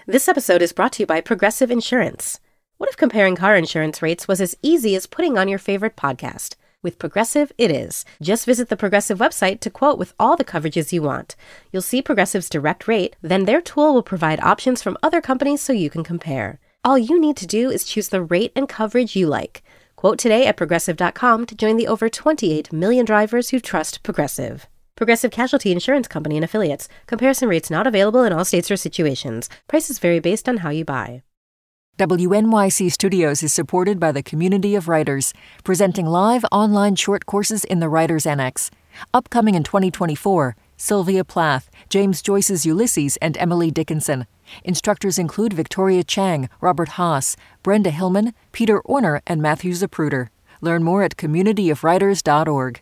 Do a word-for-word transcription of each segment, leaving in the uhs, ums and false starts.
This episode is brought to you by Progressive Insurance. What if comparing car insurance rates was as easy as putting on your favorite podcast? With Progressive, it is. Just visit the Progressive website to quote with all the coverages you want. You'll see Progressive's direct rate, then their tool will provide options from other companies so you can compare. All you need to do is choose the rate and coverage you like. Quote today at progressive dot com to join the over twenty-eight million drivers who trust Progressive. Progressive Casualty Insurance Company and Affiliates. Comparison rates not available in all states or situations. Prices vary based on how you buy. W N Y C Studios is supported by the Community of Writers, presenting live online short courses in the Writers Annex. Upcoming in twenty twenty-four, Sylvia Plath, James Joyce's Ulysses, and Emily Dickinson. Instructors include Victoria Chang, Robert Haas, Brenda Hillman, Peter Orner, and Matthew Zapruder. Learn more at community of writers dot org.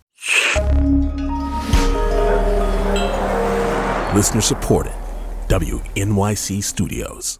Listener supported. W N Y C Studios.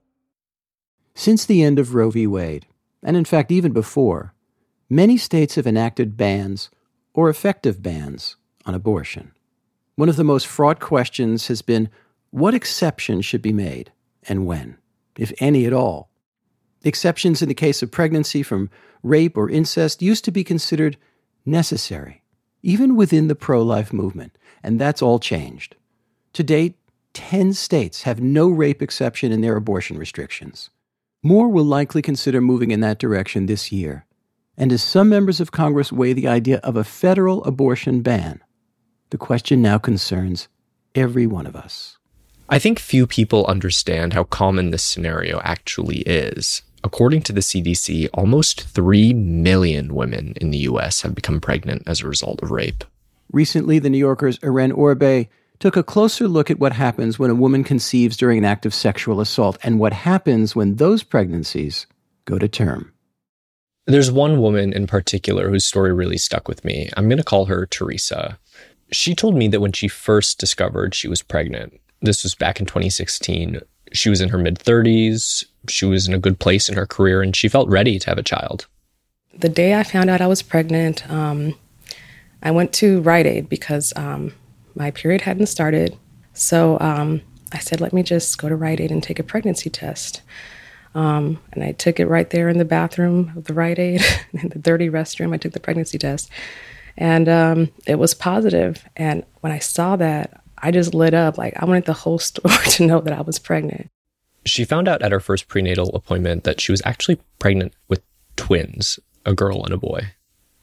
Since the end of Roe v. Wade, and in fact even before, many states have enacted bans or effective bans on abortion. One of the most fraught questions has been what exceptions should be made and when, if any at all. Exceptions in the case of pregnancy from rape or incest used to be considered necessary, even within the pro-life movement, and that's all changed. To date, ten states have no rape exception in their abortion restrictions. More will likely consider moving in that direction this year. And as some members of Congress weigh the idea of a federal abortion ban, the question now concerns every one of us. I think few people understand how common this scenario actually is. According to the C D C, almost three million women in the U S have become pregnant as a result of rape. Recently, the New Yorker's Irene Orbe took a closer look at what happens when a woman conceives during an act of sexual assault and what happens when those pregnancies go to term. There's one woman in particular whose story really stuck with me. I'm going to call her Teresa. She told me that when she first discovered she was pregnant, this was back in twenty sixteen, she was in her mid-thirties, she was in a good place in her career, and she felt ready to have a child. The day I found out I was pregnant, um, I went to Rite Aid because um, my period hadn't started. So um, I said, let me just go to Rite Aid and take a pregnancy test. Um, and I took it right there in the bathroom of the Rite Aid, in the dirty restroom. I took the pregnancy test. And um, it was positive. And when I saw that, I just lit up. Like, I wanted the whole store to know that I was pregnant. She found out at her first prenatal appointment that she was actually pregnant with twins, a girl and a boy.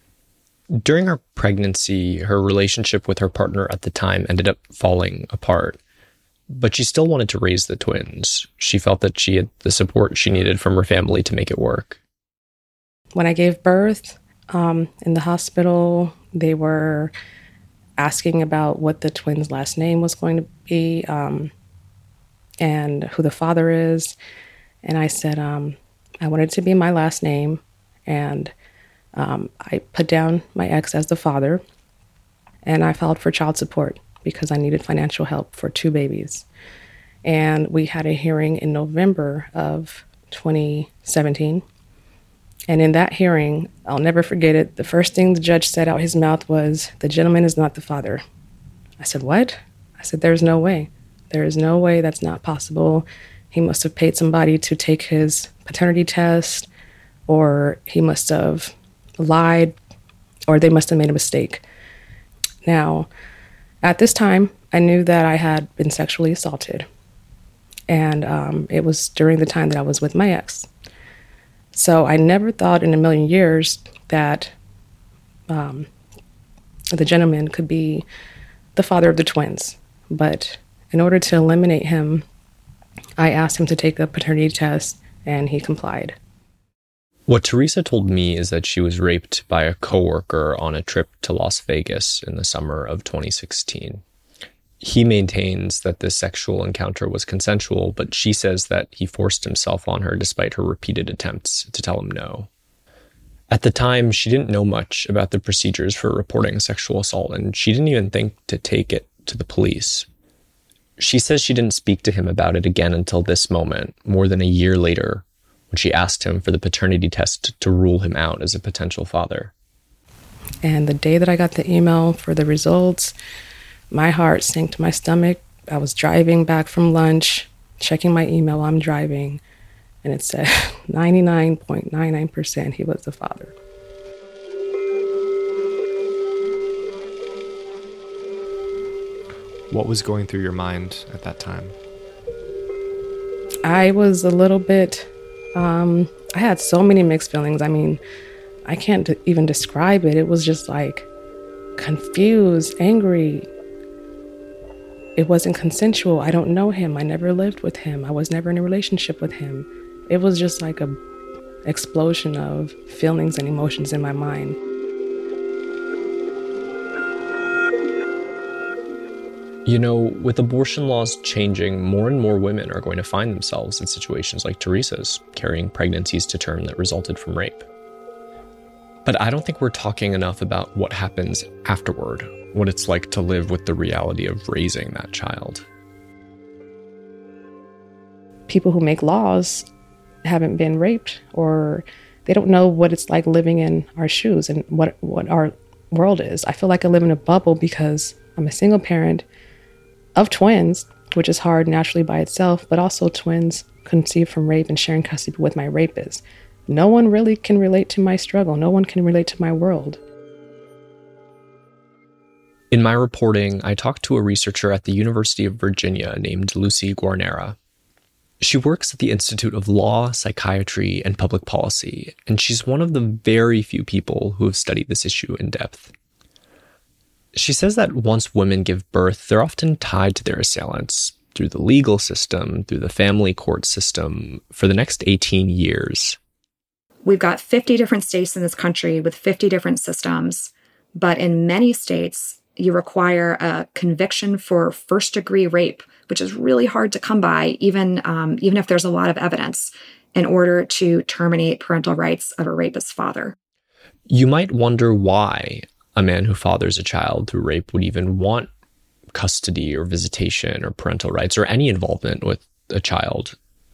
During her pregnancy, her relationship with her partner at the time ended up falling apart, but she still wanted to raise the twins. She felt that she had the support she needed from her family to make it work. When I gave birth um, in the hospital, they were asking about what the twins' last name was going to be um, and who the father is. And I said, um, I wanted it to be my last name, and Um, I put down my ex as the father, and I filed for child support because I needed financial help for two babies. And we had a hearing in November of twenty seventeen. And in that hearing, I'll never forget it, the first thing the judge said out his mouth was, "The gentleman is not the father." I said, "What?" I said, "There's no way. There is no way that's not possible. He must have paid somebody to take his paternity test, or he must have lied, or they must have made a mistake." Now, at this time, I knew that I had been sexually assaulted. And um, it was during the time that I was with my ex. So I never thought in a million years that um, the gentleman could be the father of the twins. But in order to eliminate him, I asked him to take a paternity test, and he complied. What Teresa told me is that she was raped by a coworker on a trip to Las Vegas in the summer of twenty sixteen. He maintains that this sexual encounter was consensual, but she says that he forced himself on her despite her repeated attempts to tell him no. At the time, she didn't know much about the procedures for reporting sexual assault, and she didn't even think to take it to the police. She says she didn't speak to him about it again until this moment, more than a year later, when she asked him for the paternity test to rule him out as a potential father. And the day that I got the email for the results, my heart sank to my stomach. I was driving back from lunch, checking my email while I'm driving, and it said ninety-nine point nine nine percent he was the father. What was going through your mind at that time? I was a little bit, um, I had so many mixed feelings. I mean, I can't d- even describe it. It was just like confused, angry. It wasn't consensual. I don't know him. I never lived with him. I was never in a relationship with him. It was just like a explosion of feelings and emotions in my mind. You know, with abortion laws changing, more and more women are going to find themselves in situations like Teresa's, carrying pregnancies to term that resulted from rape. But I don't think we're talking enough about what happens afterward, what it's like to live with the reality of raising that child. People who make laws haven't been raped, or they don't know what it's like living in our shoes and what, what our world is. I feel like I live in a bubble because I'm a single parent of twins, which is hard naturally by itself, but also twins conceived from rape and sharing custody with my rapist. No one really can relate to my struggle. No one can relate to my world. In my reporting, I talked to a researcher at the University of Virginia named Lucy Guarnera. She works at the Institute of Law, Psychiatry, and Public Policy, and she's one of the very few people who have studied this issue in depth. She says that once women give birth, they're often tied to their assailants through the legal system, through the family court system, for the next eighteen years. We've got fifty different states in this country with fifty different systems, but in many states, you require a conviction for first-degree rape, which is really hard to come by, even, um, even if there's a lot of evidence, in order to terminate parental rights of a rapist's father. You might wonder why a man who fathers a child through rape would even want custody or visitation or parental rights or any involvement with a child.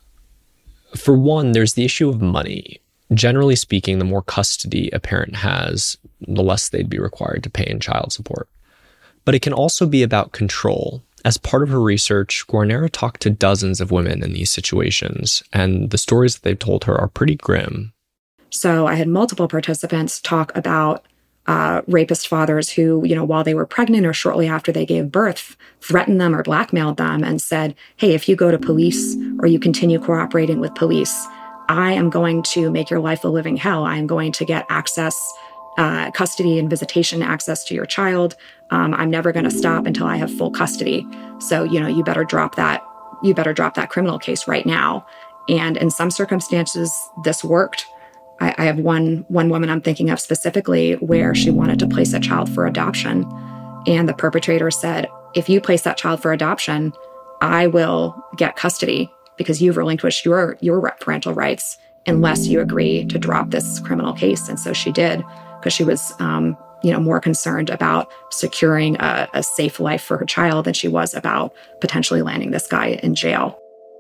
For one, there's the issue of money. Generally speaking, the more custody a parent has, the less they'd be required to pay in child support. But it can also be about control. As part of her research, Guarnera talked to dozens of women in these situations, and the stories that they've told her are pretty grim. So I had multiple participants talk about Uh, rapist fathers who, you know, while they were pregnant or shortly after they gave birth, threatened them or blackmailed them and said, hey, if you go to police or you continue cooperating with police, I am going to make your life a living hell. I am going to get access, uh, custody and visitation access to your child. Um, I'm never going to stop until I have full custody. So, you know, you better drop that, you better drop that criminal case right now. And in some circumstances, this worked. I, I have one one woman I'm thinking of specifically where she wanted to place a child for adoption. And the perpetrator said, if you place that child for adoption, I will get custody because you've relinquished your, your parental rights unless you agree to drop this criminal case. And so she did, because she was um, you know, more concerned about securing a, a safe life for her child than she was about potentially landing this guy in jail.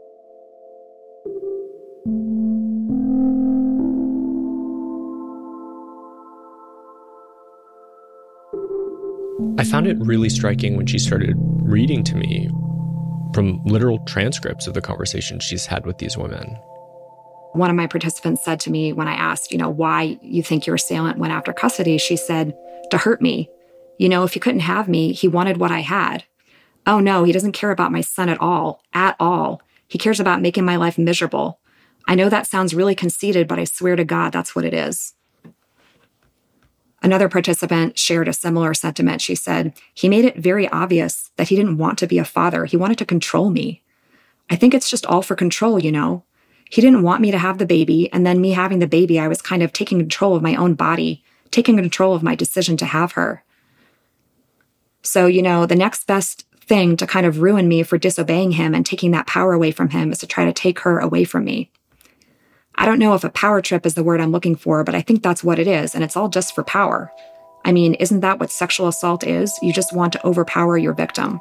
I found it really striking when she started reading to me from literal transcripts of the conversations she's had with these women. One of my participants said to me when I asked, you know, why you think your assailant went after custody, she said, to hurt me. You know, if he couldn't have me, he wanted what I had. Oh no, he doesn't care about my son at all, at all. He cares about making my life miserable. I know that sounds really conceited, but I swear to God, that's what it is. Another participant shared a similar sentiment. She said, he made it very obvious that he didn't want to be a father. He wanted to control me. I think it's just all for control, you know. He didn't want me to have the baby, and then me having the baby, I was kind of taking control of my own body, taking control of my decision to have her. So, you know, the next best thing to kind of ruin me for disobeying him and taking that power away from him is to try to take her away from me. I don't know if a power trip is the word I'm looking for, but I think that's what it is, and it's all just for power. I mean, isn't that what sexual assault is? You just want to overpower your victim.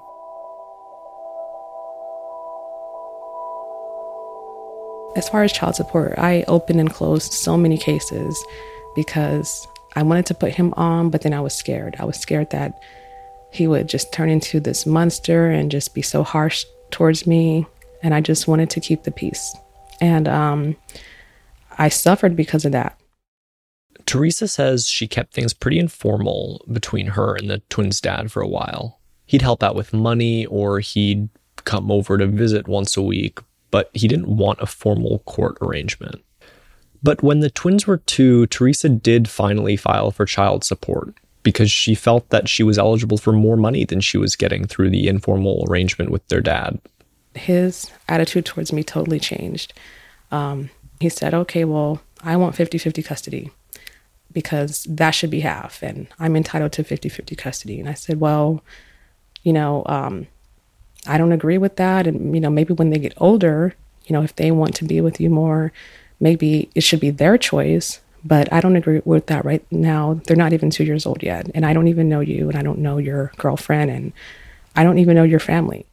As far as child support, I opened and closed so many cases because I wanted to put him on, but then I was scared. I was scared that he would just turn into this monster and just be so harsh towards me and I just wanted to keep the peace. And um, I suffered because of that. Teresa says she kept things pretty informal between her and the twins' dad for a while. He'd help out with money, or he'd come over to visit once a week, but he didn't want a formal court arrangement. But when the twins were two, Teresa did finally file for child support because she felt that she was eligible for more money than she was getting through the informal arrangement with their dad. His attitude towards me totally changed. Um, he said, okay, well, I want fifty-fifty custody because that should be half, and I'm entitled to fifty-fifty custody. And I said, well, you know, um, I don't agree with that. And, you know, maybe when they get older, you know, if they want to be with you more, maybe it should be their choice. But I don't agree with that right now. They're not even two years old yet. And I don't even know you, and I don't know your girlfriend, and I don't even know your family.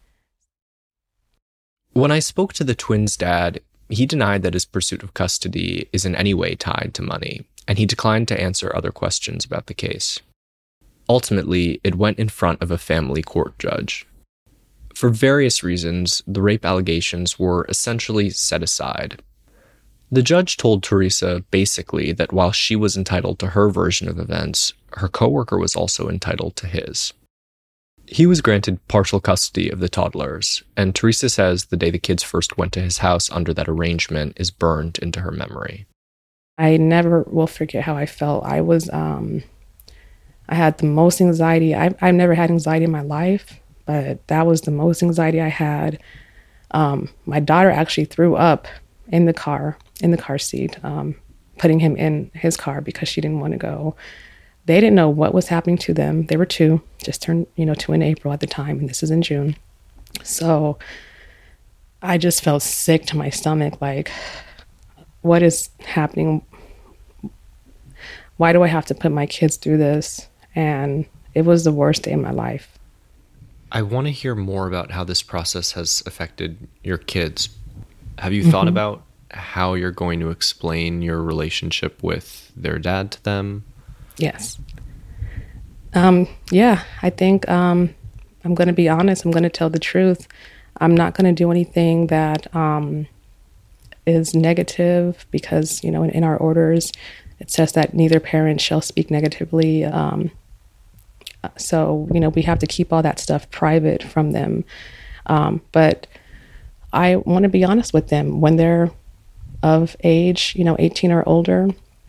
When I spoke to the twins' dad, he denied that his pursuit of custody is in any way tied to money, and he declined to answer other questions about the case. Ultimately, it went in front of a family court judge. For various reasons, the rape allegations were essentially set aside. The judge told Teresa basically that while she was entitled to her version of events, her coworker was also entitled to his. He was granted partial custody of the toddlers, and Teresa says the day the kids first went to his house under that arrangement is burned into her memory. I never will forget how I felt. I was, um, I had the most anxiety. I've, I've never had anxiety in my life, but that was the most anxiety I had. Um, my daughter actually threw up in the car, in the car seat, um, putting him in his car because she didn't want to go. They didn't know what was happening to them. They were two, just turned, you know, two in April at the time, and this is in June. So I just felt sick to my stomach, like, what is happening? Why do I have to put my kids through this? And it was the worst day of my life. I want to hear more about how this process has affected your kids. Have you thought mm-hmm. about how you're going to explain your relationship with their dad to them? Yes. Um, yeah, I think um, I'm going to be honest. I'm going to tell the truth. I'm not going to do anything that um, is negative because, you know, in, in our orders, it says that neither parent shall speak negatively. Um, so, you know, we have to keep all that stuff private from them. Um, but I want to be honest with them when they're of age, you know, eighteen or older.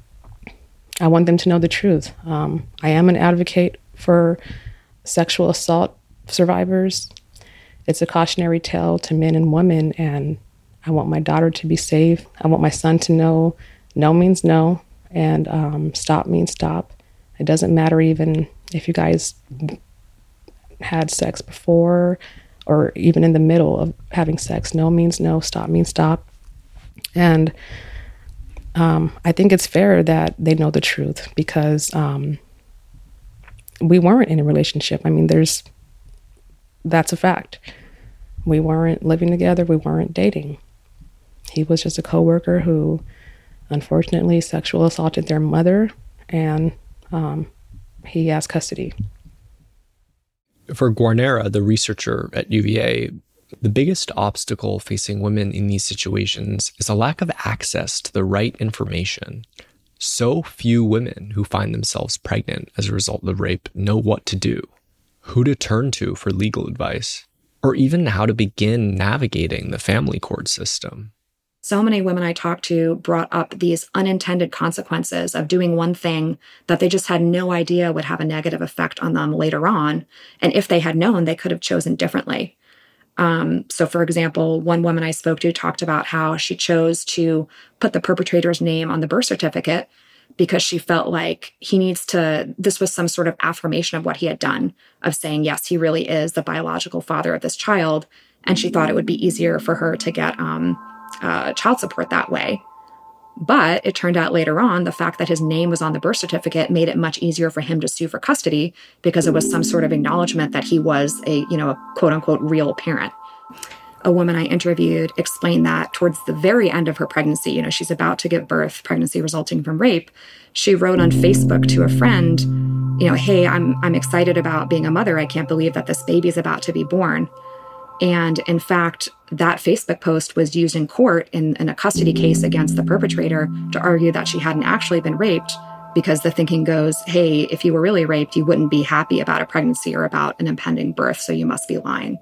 I want them to know the truth. Um, I am an advocate for sexual assault survivors. It's a cautionary tale to men and women, and I want my daughter to be safe. I want my son to know no means no, and um, stop means stop. It doesn't matter even if you guys had sex before or even in the middle of having sex. No means no, stop means stop. And Um, I think it's fair that they know the truth because um, we weren't in a relationship. I mean, there's, that's a fact. We weren't living together. We weren't dating. He was just a coworker who, unfortunately, sexual assaulted their mother, and um, he has custody. For Guarnera, the researcher at U V A, the biggest obstacle facing women in these situations is a lack of access to the right information. So few women who find themselves pregnant as a result of rape know what to do, who to turn to for legal advice, or even how to begin navigating the family court system. So many women I talked to brought up these unintended consequences of doing one thing that they just had no idea would have a negative effect on them later on. And if they had known, they could have chosen differently. Um, so, for example, one woman I spoke to talked about how she chose to put the perpetrator's name on the birth certificate because she felt like he needs to, this was some sort of affirmation of what he had done, of saying, yes, he really is the biological father of this child. And she thought it would be easier for her to get um, uh, child support that way. But it turned out later on, the fact that his name was on the birth certificate made it much easier for him to sue for custody because it was some sort of acknowledgement that he was a, you know, a quote unquote real parent. A woman I interviewed explained that towards the very end of her pregnancy, you know, she's about to give birth, pregnancy resulting from rape. She wrote on Facebook to a friend, you know, hey, I'm I'm excited about being a mother. I can't believe that this baby is about to be born. And in fact, that Facebook post was used in court in, in a custody case against the perpetrator to argue that she hadn't actually been raped, because the thinking goes, hey, if you were really raped, you wouldn't be happy about a pregnancy or about an impending birth, so you must be lying.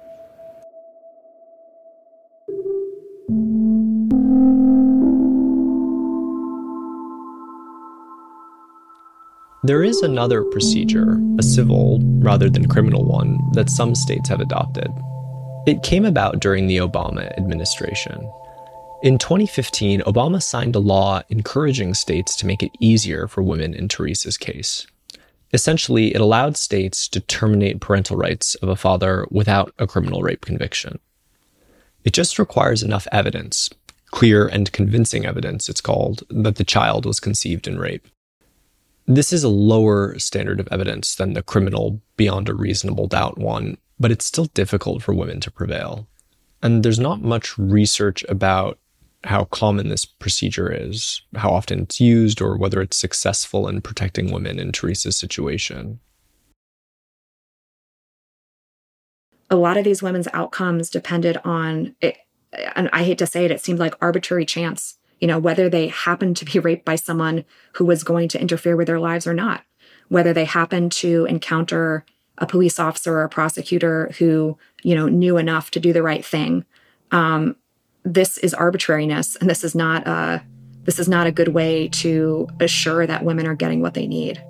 There is another procedure, a civil rather than criminal one, that some states have adopted. It came about during the Obama administration. In twenty fifteen, Obama signed a law encouraging states to make it easier for women in Teresa's case. Essentially, it allowed states to terminate parental rights of a father without a criminal rape conviction. It just requires enough evidence, clear and convincing evidence, it's called, that the child was conceived in rape. This is a lower standard of evidence than the criminal beyond a reasonable doubt one, but it's still difficult for women to prevail. And there's not much research about how common this procedure is, how often it's used, or whether it's successful in protecting women in Teresa's situation. A lot of these women's outcomes depended on, it, and I hate to say it, it seemed like arbitrary chance. You know, whether they happened to be raped by someone who was going to interfere with their lives or not, whether they happened to encounter a police officer or a prosecutor who, you know, knew enough to do the right thing. Um, this is arbitrariness, and this is not a, this is not a good way to assure that women are getting what they need.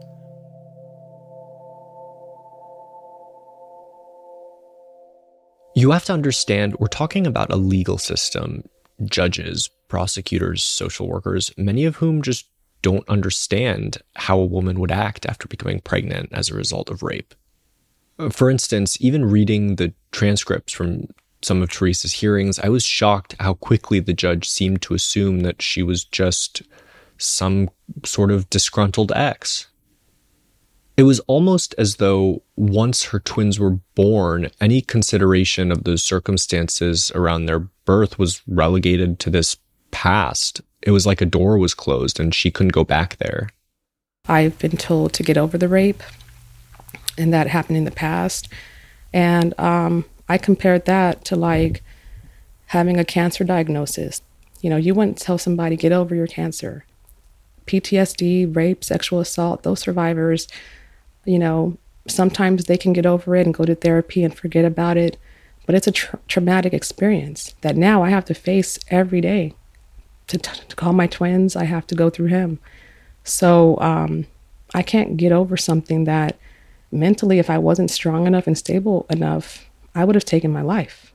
You have to understand, we're talking about a legal system, judges, prosecutors, social workers, many of whom just don't understand how a woman would act after becoming pregnant as a result of rape. For instance, even reading the transcripts from some of Teresa's hearings, I was shocked how quickly the judge seemed to assume that she was just some sort of disgruntled ex. It was almost as though once her twins were born, any consideration of the circumstances around their birth was relegated to this past. It was like a door was closed and she couldn't go back there. I've been told to get over the rape, and that happened in the past. And um, I compared that to like having a cancer diagnosis. You know, you wouldn't tell somebody, get over your cancer. P T S D, rape, sexual assault, those survivors, you know, sometimes they can get over it and go to therapy and forget about it. But it's a tra- traumatic experience that now I have to face every day. To, t- to call my twins, I have to go through him. So um, I can't get over something that mentally, if I wasn't strong enough and stable enough, I would have taken my life.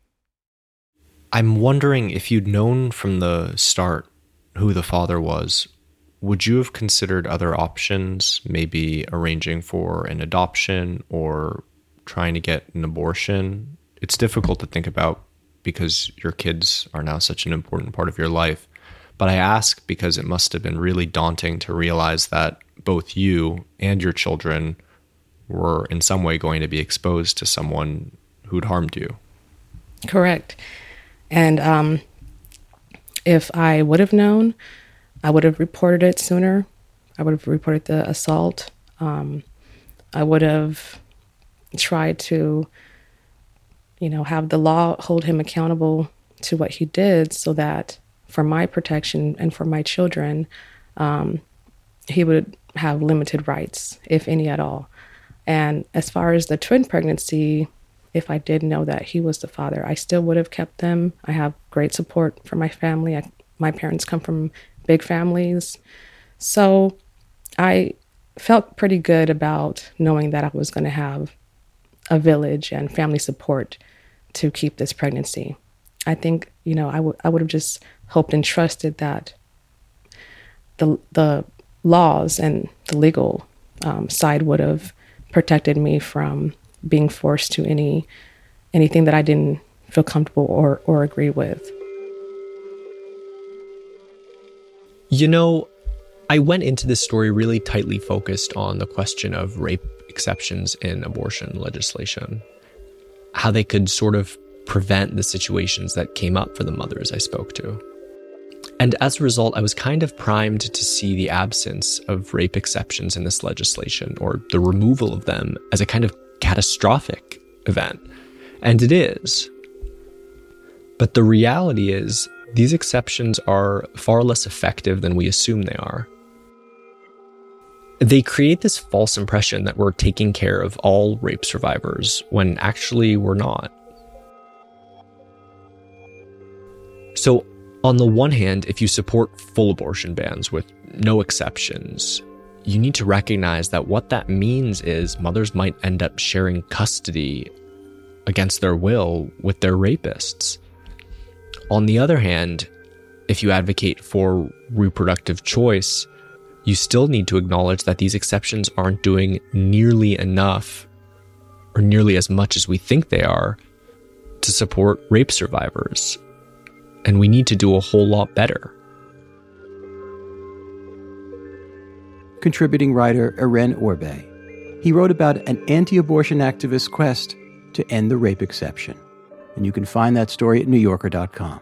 I'm wondering if you'd known from the start who the father was, would you have considered other options, maybe arranging for an adoption or trying to get an abortion? It's difficult to think about because your kids are now such an important part of your life. But I ask because it must have been really daunting to realize that both you and your children were in some way going to be exposed to someone who'd harmed you. Correct. And um, if I would have known, I would have reported it sooner. I would have reported the assault. Um, I would have tried to, you know, have the law hold him accountable to what he did so that for my protection and for my children, um, he would have limited rights, if any at all. And as far as the twin pregnancy, if I did know that he was the father, I still would have kept them. I have great support from my family. I, my parents come from big families. So I felt pretty good about knowing that I was going to have a village and family support to keep this pregnancy. I think, you know, I, w- I would have just hoped and trusted that the the laws and the legal um, side would have protected me from being forced to any anything that I didn't feel comfortable or, or agree with. You know, I went into this story really tightly focused on the question of rape exceptions in abortion legislation, how they could sort of prevent the situations that came up for the mothers I spoke to. And as a result, I was kind of primed to see the absence of rape exceptions in this legislation, or the removal of them, as a kind of catastrophic event. And it is. But the reality is, these exceptions are far less effective than we assume they are. They create this false impression that we're taking care of all rape survivors, when actually we're not. So, on the one hand, if you support full abortion bans with no exceptions, you need to recognize that what that means is mothers might end up sharing custody against their will with their rapists. On the other hand, if you advocate for reproductive choice, you still need to acknowledge that these exceptions aren't doing nearly enough, or nearly as much as we think they are, to support rape survivors. And we need to do a whole lot better. Contributing writer Irene Orbe. He wrote about an anti-abortion activist's quest to end the rape exception. And you can find that story at new yorker dot com.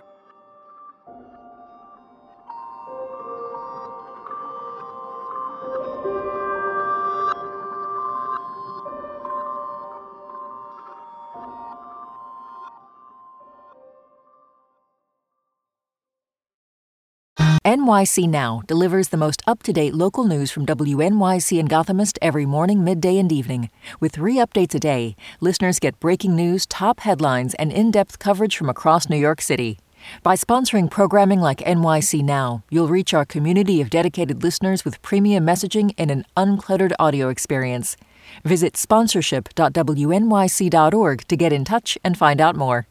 N Y C Now delivers the most up-to-date local news from W N Y C and Gothamist every morning, midday, and evening. With three updates a day, listeners get breaking news, top headlines, and in-depth coverage from across New York City. By sponsoring programming like N Y C Now, you'll reach our community of dedicated listeners with premium messaging and an uncluttered audio experience. Visit sponsorship dot w n y c dot org to get in touch and find out more.